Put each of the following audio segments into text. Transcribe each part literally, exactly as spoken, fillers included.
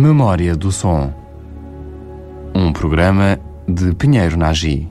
Memória do Som, um programa de Pinheiro Nagy.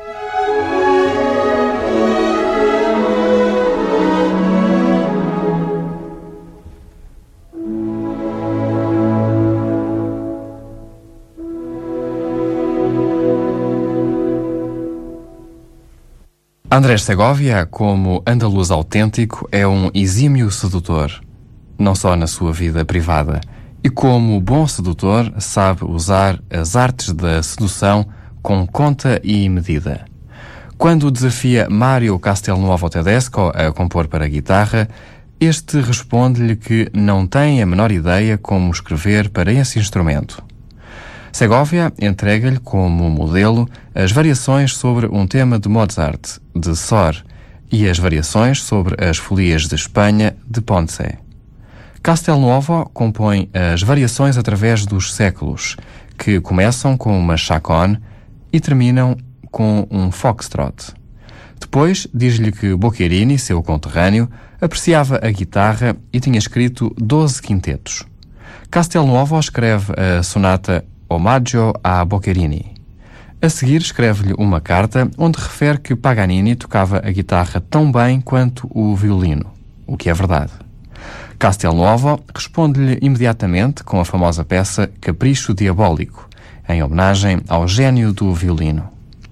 Andrés Segovia, como andaluz autêntico, é um exímio sedutor, não só na sua vida privada, e como bom sedutor sabe usar as artes da sedução com conta e medida. Quando desafia Mário Castelnuovo Tedesco a compor para guitarra, este responde-lhe que não tem a menor ideia como escrever para esse instrumento. Segovia entrega-lhe como modelo as variações sobre um tema de Mozart, de Sor, e as variações sobre as folias de Espanha, de Ponce. Castelnuovo compõe as variações através dos séculos, que começam com uma chaconne e terminam com um foxtrot. Depois diz-lhe que Boccherini, seu conterrâneo, apreciava a guitarra e tinha escrito doze quintetos. Castelnuovo escreve a sonata Omaggio a Boccherini. A seguir escreve-lhe uma carta onde refere que Paganini tocava a guitarra tão bem quanto o violino, o que é verdade. Castelnuovo responde-lhe imediatamente com a famosa peça Capricho Diabólico, em homenagem ao gênio do violino.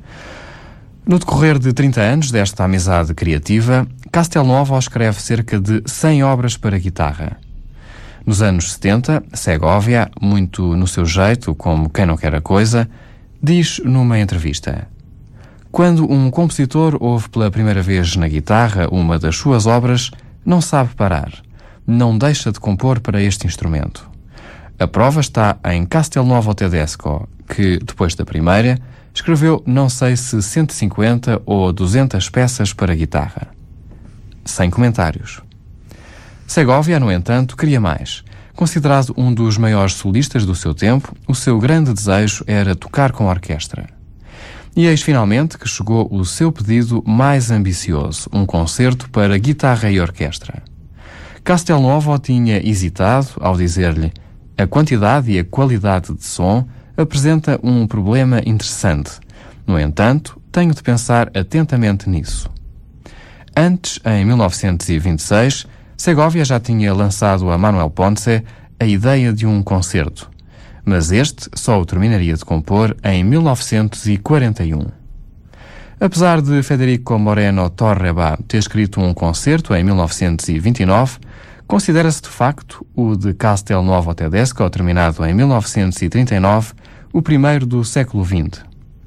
No decorrer de trinta anos desta amizade criativa, Castelnuovo escreve cerca de cem obras para guitarra. Nos anos setenta, Segovia, muito no seu jeito, como quem não quer a coisa, diz numa entrevista: quando um compositor ouve pela primeira vez na guitarra uma das suas obras, não sabe parar, não deixa de compor para este instrumento. A prova está em Castelnuovo Tedesco, que, depois da primeira, escreveu não sei se cento e cinquenta ou duzentas peças para guitarra. Sem comentários. Segovia, no entanto, queria mais. Considerado um dos maiores solistas do seu tempo, o seu grande desejo era tocar com orquestra. E eis finalmente que chegou o seu pedido mais ambicioso, um concerto para guitarra e orquestra. Castelnuovo tinha hesitado ao dizer-lhe: a quantidade e a qualidade de som apresenta um problema interessante. No entanto, tenho de pensar atentamente nisso. Antes, em mil novecentos e vinte e seis, Segovia já tinha lançado a Manuel Ponce a ideia de um concerto, mas este só o terminaria de compor em mil novecentos e quarenta e um. Apesar de Federico Moreno Torreba ter escrito um concerto em mil novecentos e vinte e nove, considera-se de facto o de Castelnuovo Tedesco, terminado em mil novecentos e trinta e nove, o primeiro do século vinte.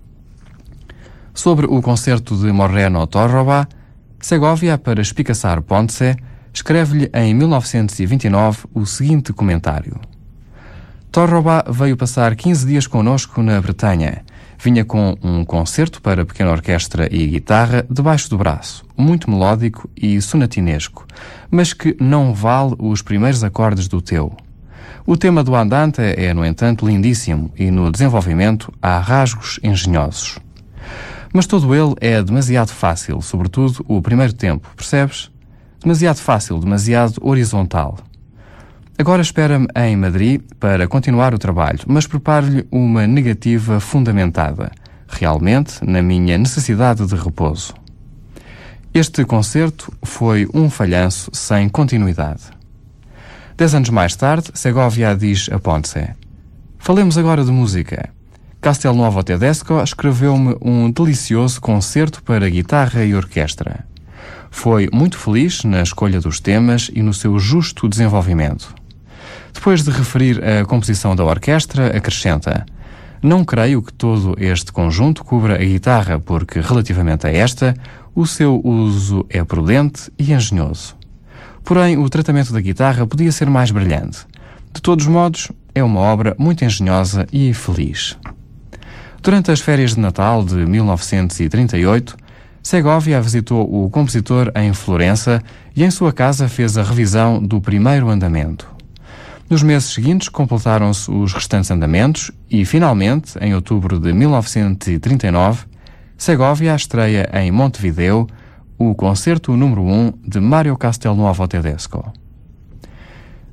Sobre o concerto de Moreno Torreba, Segovia, para espicaçar Ponce, escreve-lhe em mil novecentos e vinte e nove o seguinte comentário: Torreba veio passar quinze dias connosco na Bretanha. Vinha com um concerto para pequena orquestra e guitarra debaixo do braço, muito melódico e sonatinesco, mas que não vale os primeiros acordes do teu. O tema do Andante é, no entanto, lindíssimo e no desenvolvimento há rasgos engenhosos. Mas todo ele é demasiado fácil, sobretudo o primeiro tempo, percebes? Demasiado fácil, demasiado horizontal. Agora espera-me em Madrid para continuar o trabalho, mas preparo-lhe uma negativa fundamentada, realmente na minha necessidade de repouso. Este concerto foi um falhanço sem continuidade. Dez anos mais tarde, Segovia diz a Ponce: falemos agora de música. Castelnuovo Tedesco escreveu-me um delicioso concerto para guitarra e orquestra. Foi muito feliz na escolha dos temas e no seu justo desenvolvimento. Depois de referir a composição da orquestra, acrescenta: não creio que todo este conjunto cubra a guitarra, porque, relativamente a esta, o seu uso é prudente e engenhoso. Porém, o tratamento da guitarra podia ser mais brilhante. De todos modos, é uma obra muito engenhosa e feliz. Durante as férias de Natal de mil novecentos e trinta e oito, Segovia visitou o compositor em Florença e em sua casa fez a revisão do primeiro andamento. Nos meses seguintes completaram-se os restantes andamentos e, finalmente, em outubro de mil novecentos e trinta e nove, Segovia estreia em Montevideo o concerto número um de Mário Castelnuovo Tedesco.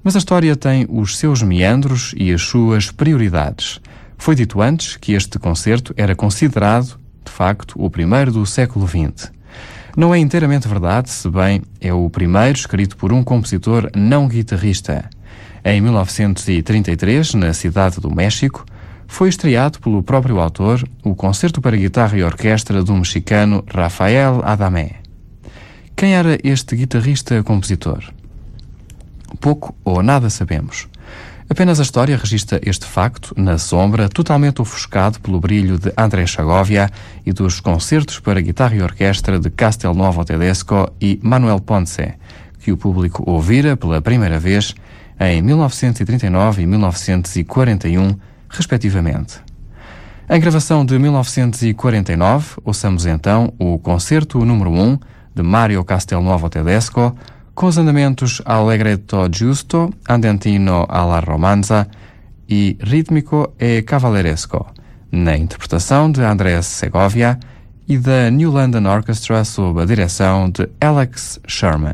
Mas a história tem os seus meandros e as suas prioridades. Foi dito antes que este concerto era considerado, de facto, o primeiro do século vinte. Não é inteiramente verdade, se bem é o primeiro escrito por um compositor não guitarrista. Em mil novecentos e trinta e três, na cidade do México, foi estreado pelo próprio autor o concerto para guitarra e orquestra do mexicano Rafael Adamé. Quem era este guitarrista-compositor? Pouco ou nada sabemos. Apenas a história registra este facto na sombra, totalmente ofuscado pelo brilho de André Segovia e dos concertos para guitarra e orquestra de Castelnuovo Tedesco e Manuel Ponce, que o público ouvira pela primeira vez em mil novecentos e trinta e nove e mil novecentos e quarenta e um, respectivamente. Em gravação de mil novecentos e quarenta e nove, ouçamos então o concerto número um de Mario Castelnuovo Tedesco, com os andamentos Allegretto Giusto, Andantino alla Romanza e Rítmico e Cavalleresco, na interpretação de Andrés Segovia e da New London Orchestra sob a direção de Alex Sherman.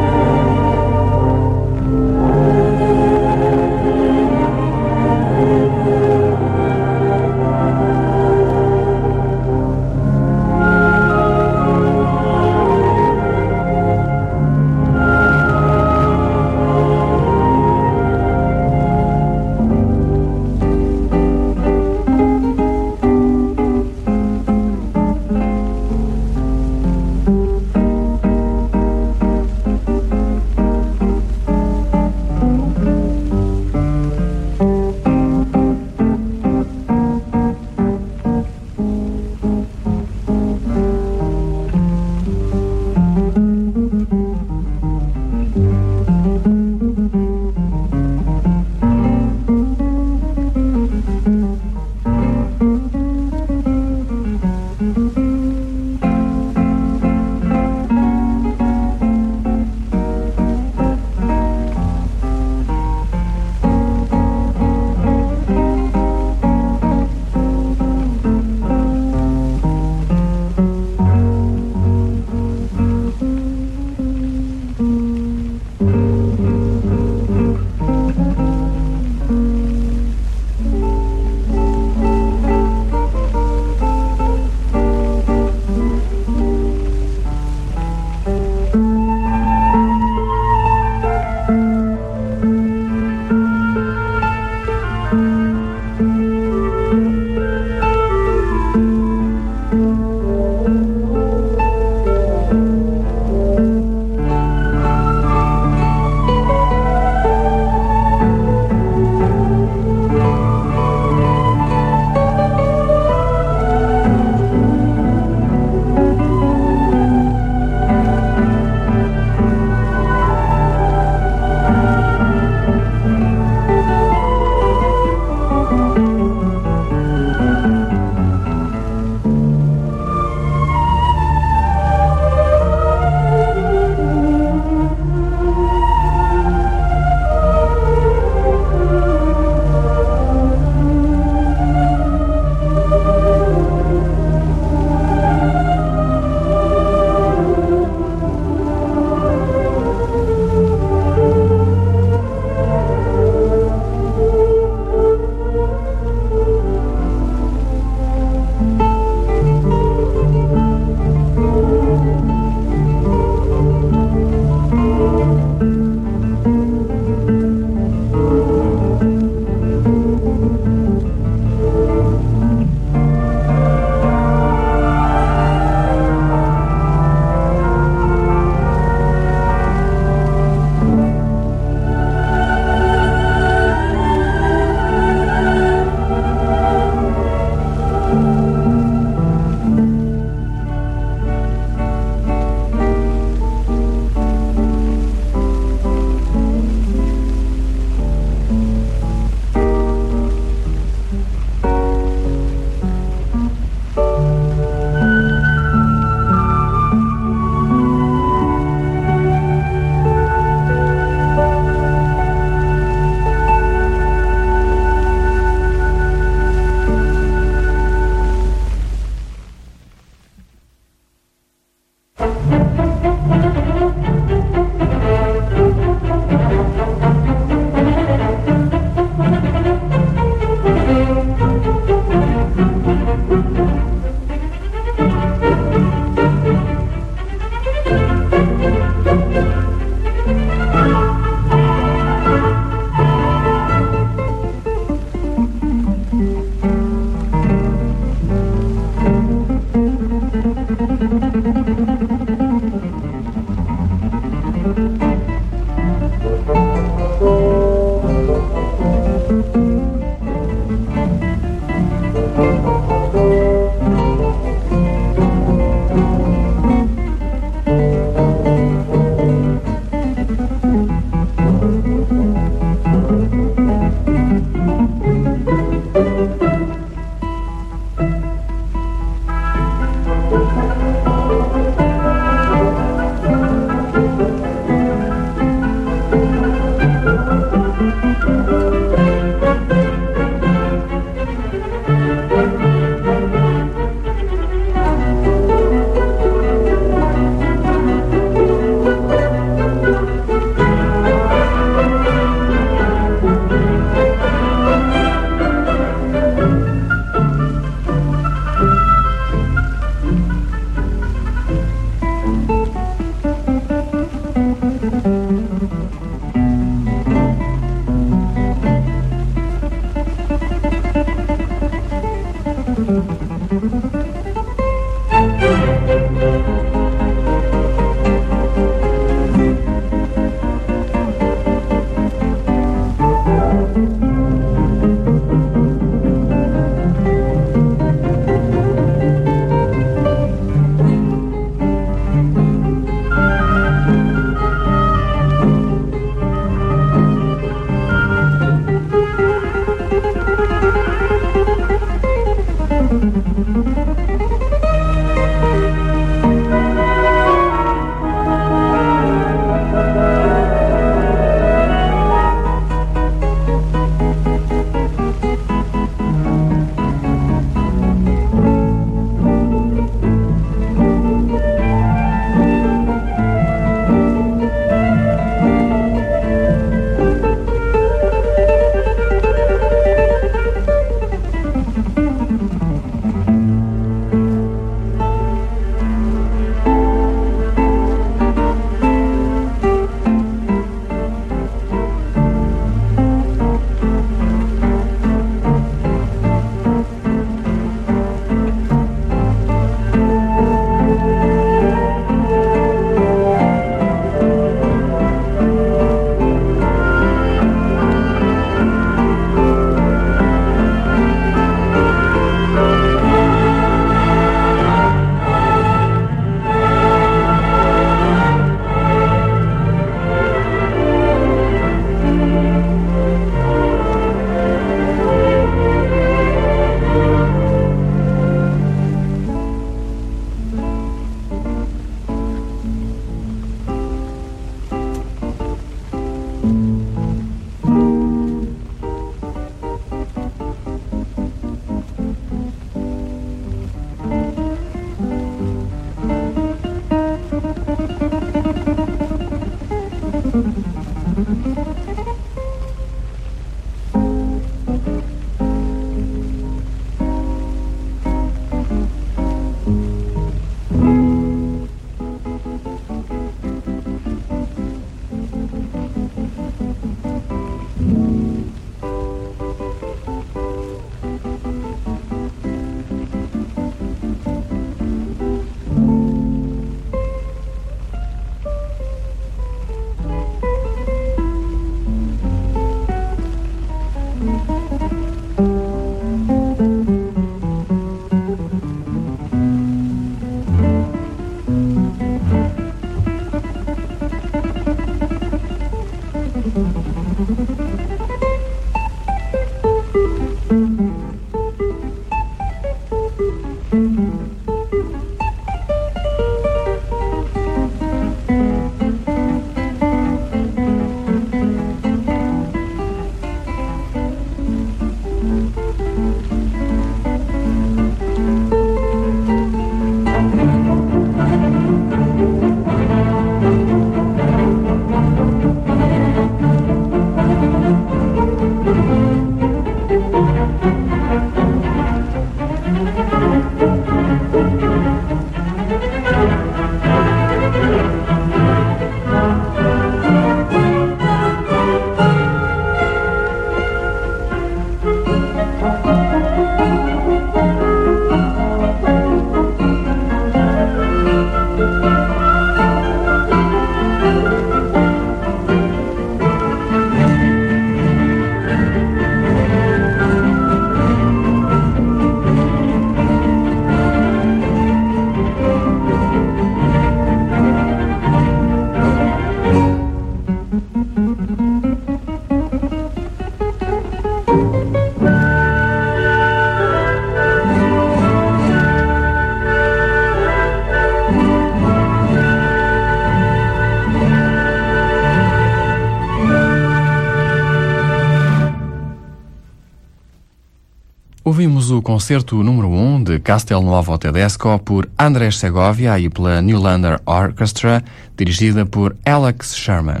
Ouvimos o concerto número um de Castelnuovo Tedesco por Andrés Segovia e pela Newlander Orchestra, dirigida por Alex Sherman.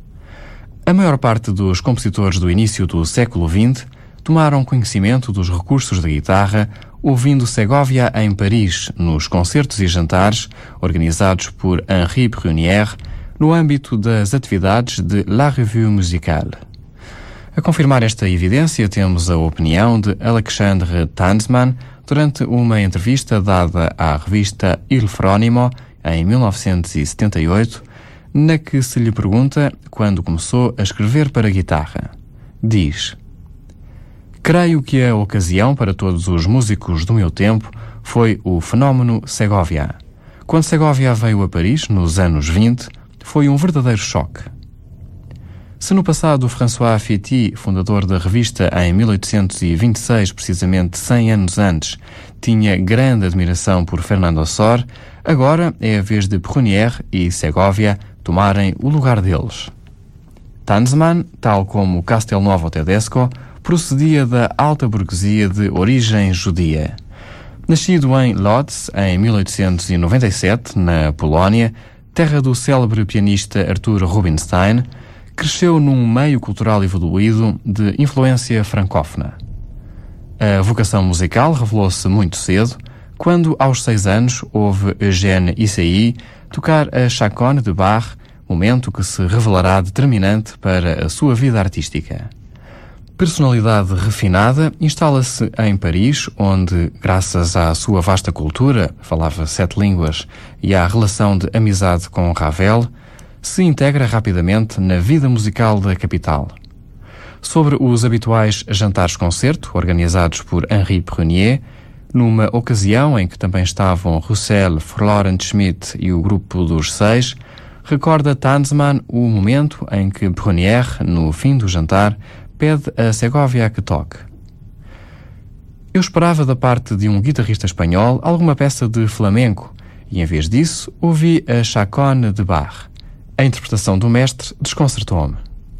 A maior parte dos compositores do início do século vinte tomaram conhecimento dos recursos da guitarra ouvindo Segovia em Paris, nos concertos e jantares organizados por Henri Brunière no âmbito das atividades de La Revue Musicale. A confirmar esta evidência, temos a opinião de Alexandre Tanzmann durante uma entrevista dada à revista Il Fronimo em mil novecentos e setenta e oito, na que se lhe pergunta quando começou a escrever para guitarra. Diz: "Creio que a ocasião para todos os músicos do meu tempo foi o fenómeno Segovia. Quando Segovia veio a Paris, nos anos vinte, foi um verdadeiro choque. Se no passado François Féty, fundador da revista em mil oitocentos e vinte e seis, precisamente cem anos antes, tinha grande admiração por Fernando Sor, agora é a vez de Brunière e Segovia tomarem o lugar deles." Tanzmann, tal como Castelnuovo Tedesco, procedia da alta burguesia de origem judia. Nascido em Lodz em mil oitocentos e noventa e sete, na Polónia, terra do célebre pianista Arthur Rubinstein, cresceu num meio cultural evoluído de influência francófona. A vocação musical revelou-se muito cedo, quando, aos seis anos, houve Eugène Issei tocar a chaconne de Bach, momento que se revelará determinante para a sua vida artística. Personalidade refinada, instala-se em Paris, onde, graças à sua vasta cultura, falava sete línguas, e à relação de amizade com Ravel, se integra rapidamente na vida musical da capital. Sobre os habituais jantares-concerto, organizados por Henri Brunière, numa ocasião em que também estavam Roussel, Florent Schmitt e o grupo dos Seis, recorda Tanzmann o momento em que Brunière, no fim do jantar, pede a Segovia que toque. "Eu esperava da parte de um guitarrista espanhol alguma peça de flamenco e, em vez disso, ouvi a chaconne de Bach. A interpretação do mestre desconcertou-me."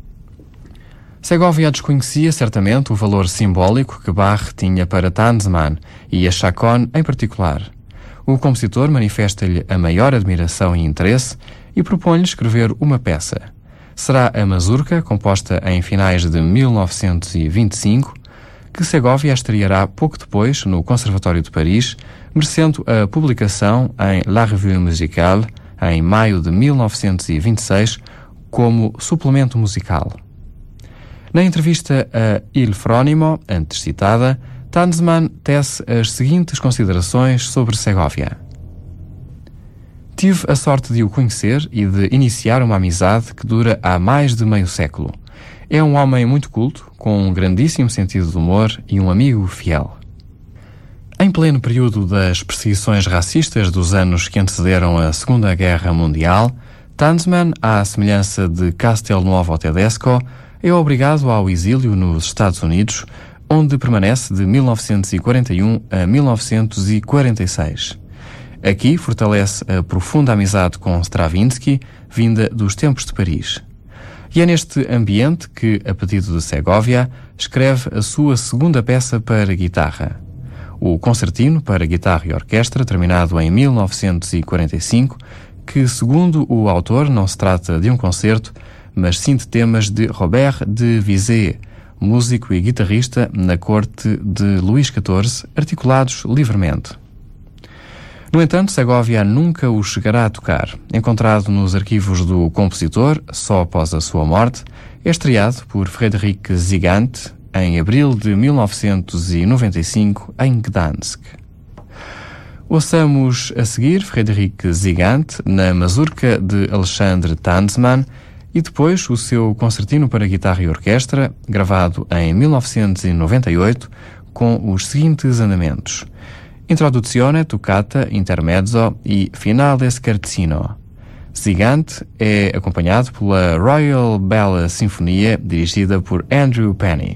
Segovia desconhecia certamente o valor simbólico que Bach tinha para Tanzmann e a chaconne em particular. O compositor manifesta-lhe a maior admiração e interesse e propõe-lhe escrever uma peça. Será a Mazurca, composta em finais de mil novecentos e vinte e cinco, que Segovia estreará pouco depois no Conservatório de Paris, merecendo a publicação em La Revue Musicale, em maio de mil novecentos e vinte e seis, como suplemento musical. Na entrevista a Il Fronimo, antes citada, Tanzmann tece as seguintes considerações sobre Segovia. Tive a sorte de o conhecer e de iniciar uma amizade que dura há mais de meio século. É um homem muito culto, com um grandíssimo sentido de humor e um amigo fiel. Em pleno período das perseguições racistas dos anos que antecederam a Segunda Guerra Mundial, Tanzmann, à semelhança de Castelnuovo Tedesco, é obrigado ao exílio nos Estados Unidos, onde permanece de mil novecentos e quarenta e um a mil novecentos e quarenta e seis. Aqui fortalece a profunda amizade com Stravinsky, vinda dos tempos de Paris. E é neste ambiente que, a pedido de Segovia, escreve a sua segunda peça para guitarra. O Concertino para guitarra e orquestra, terminado em mil novecentos e quarenta e cinco, que, segundo o autor, não se trata de um concerto, mas sim de temas de Robert de Vizée, músico e guitarrista na corte de Luís catorze, articulados livremente. No entanto, Segovia nunca o chegará a tocar. Encontrado nos arquivos do compositor, só após a sua morte, é estreado por Frédéric Zigante em abril de mil novecentos e noventa e cinco em Gdansk. Ouçamos a seguir Frédéric Zigante na Mazurca de Alexandre Tanzmann e depois o seu concertino para guitarra e orquestra, gravado em mil novecentos e noventa e oito, com os seguintes andamentos: Introduzione, Toccata, Intermezzo e Finale Scherzino. Zigante é acompanhado pela Royal Bella Sinfonia, dirigida por Andrew Penny.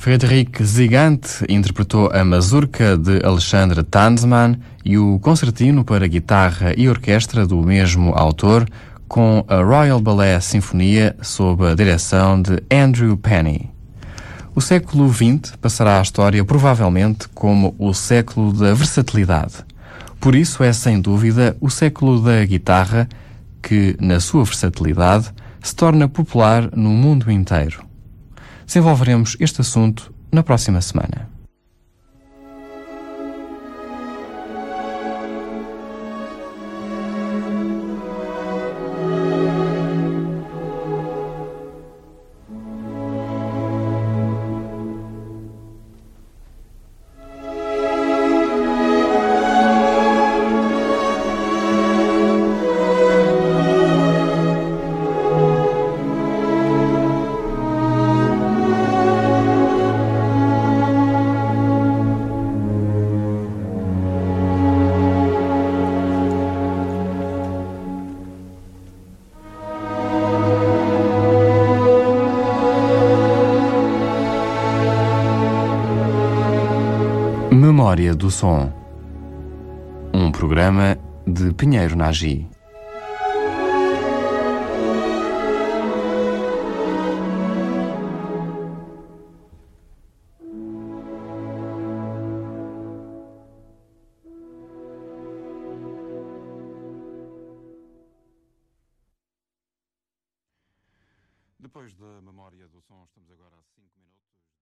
Frederic Zigante interpretou a mazurca de Alexandre Tanzmann e o concertino para guitarra e orquestra do mesmo autor, com a Royal Ballet Sinfonia sob a direção de Andrew Penny. O século vinte passará à história provavelmente como o século da versatilidade. Por isso é, sem dúvida, o século da guitarra que, na sua versatilidade, se torna popular no mundo inteiro. Desenvolveremos este assunto na próxima semana. Memória do Som, um programa de Pinheiro Nagy. Depois da Memória do Som, estamos agora a cinco minutos.